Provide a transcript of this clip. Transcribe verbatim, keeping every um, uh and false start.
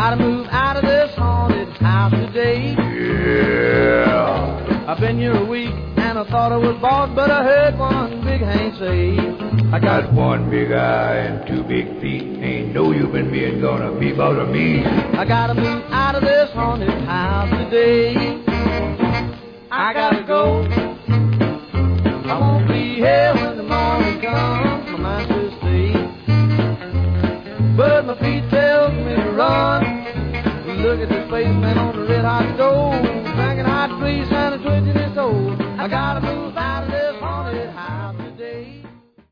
gotta move out of this haunted house today. Yeah. I've been here a week and I thought I was boss, but I heard one big hand say, I got one big eye and two big feet. Ain't no human being gonna peep out of me. I gotta move out of this haunted house today. I gotta go. I won't be here when the morning comes. My mind says stay, but my feet tell me to run. Look at this spaceman on the red hot stove, drinking hot grease and a twitching his toes. I gotta